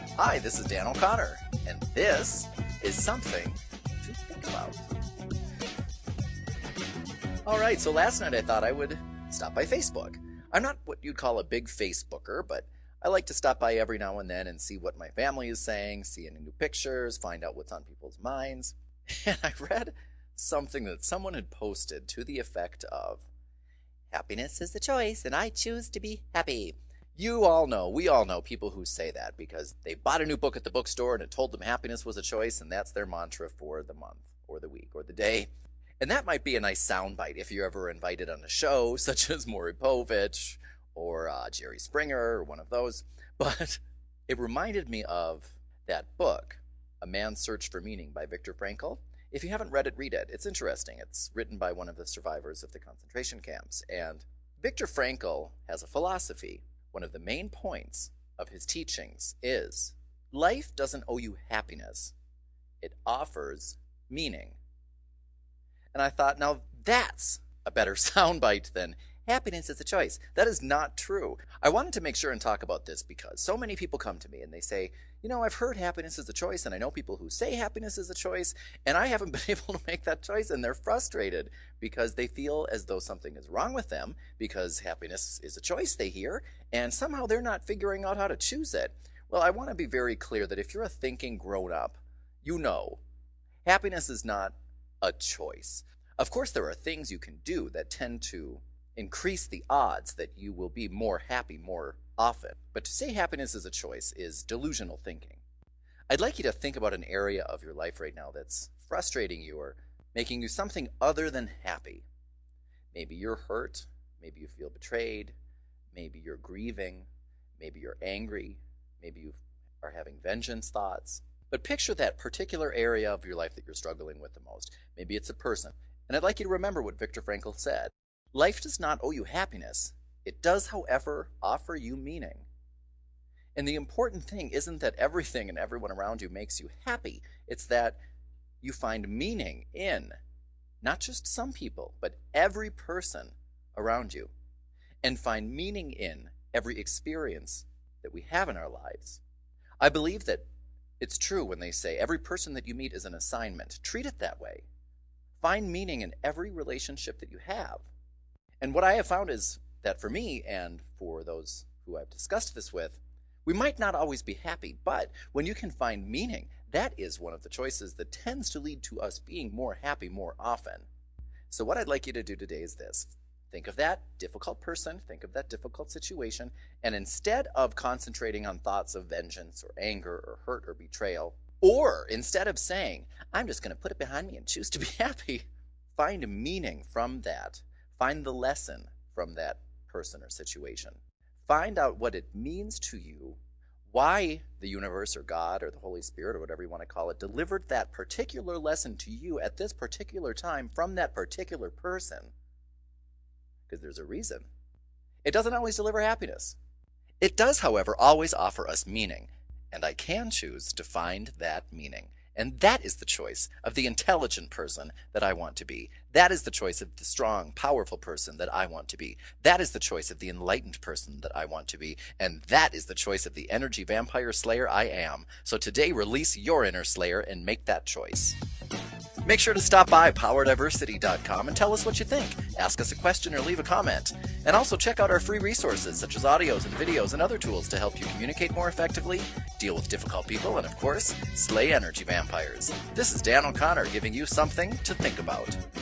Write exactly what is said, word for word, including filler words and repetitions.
Hi, this is Dan O'Connor, and this is something to think about. Alright, so last night I thought I would stop by Facebook. I'm not what you'd call a big Facebooker, but I like to stop by every now and then and see what my family is saying, see any new pictures, find out what's on people's minds. And I read something that someone had posted to the effect of, "Happiness is a choice, and I choose to be happy." You all know, we all know people who say that because they bought a new book at the bookstore and it told them happiness was a choice, and that's their mantra for the month or the week or the day. And that might be a nice soundbite if you're ever invited on a show such as Maury Povich or uh, Jerry Springer or one of those. But it reminded me of that book, A Man's Search for Meaning by Viktor Frankl. If you haven't read it, read it. It's interesting. It's written by one of the survivors of the concentration camps. And Viktor Frankl has a philosophy. One of the main points of his teachings is life doesn't owe you happiness. It offers meaning. And I thought, now that's a better soundbite than happiness is a choice. That is not true. I wanted to make sure and talk about this because so many people come to me and they say, you know, I've heard happiness is a choice, and I know people who say happiness is a choice, and I haven't been able to make that choice, and they're frustrated because they feel as though something is wrong with them because happiness is a choice they hear, and somehow they're not figuring out how to choose it. Well, I want to be very clear that if you're a thinking grown-up, you know happiness is not a choice. Of course, there are things you can do that tend to increase the odds that you will be more happy more often. But to say happiness is a choice is delusional thinking. I'd like you to think about an area of your life right now that's frustrating you or making you something other than happy. Maybe you're hurt, maybe you feel betrayed, maybe you're grieving, maybe you're angry, maybe you are having vengeance thoughts. But picture that particular area of your life that you're struggling with the most. Maybe it's a person. And I'd like you to remember what Viktor Frankl said. Life does not owe you happiness. It does, however, offer you meaning. And the important thing isn't that everything and everyone around you makes you happy. It's that you find meaning in not just some people, but every person around you. And find meaning in every experience that we have in our lives. I believe that it's true when they say every person that you meet is an assignment. Treat it that way. Find meaning in every relationship that you have. And what I have found is that for me and for those who I've discussed this with, we might not always be happy, but when you can find meaning, that is one of the choices that tends to lead to us being more happy more often. So what I'd like you to do today is this. Think of that difficult person, think of that difficult situation, and instead of concentrating on thoughts of vengeance or anger or hurt or betrayal, or instead of saying, I'm just going to put it behind me and choose to be happy, find meaning from that. Find the lesson from that person or situation. Find out what it means to you, why the universe or God or the Holy Spirit or whatever you want to call it delivered that particular lesson to you at this particular time from that particular person. Because there's a reason. It doesn't always deliver happiness. It does, however, always offer us meaning, and I can choose to find that meaning. And that is the choice of the intelligent person that I want to be. That is the choice of the strong, powerful person that I want to be. That is the choice of the enlightened person that I want to be. And that is the choice of the energy vampire slayer I am. So today, release your inner slayer and make that choice. Make sure to stop by power diversity dot com and tell us what you think. Ask us a question or leave a comment. And also check out our free resources such as audios and videos and other tools to help you communicate more effectively, deal with difficult people, and of course, slay energy vampires. This is Dan O'Connor giving you something to think about.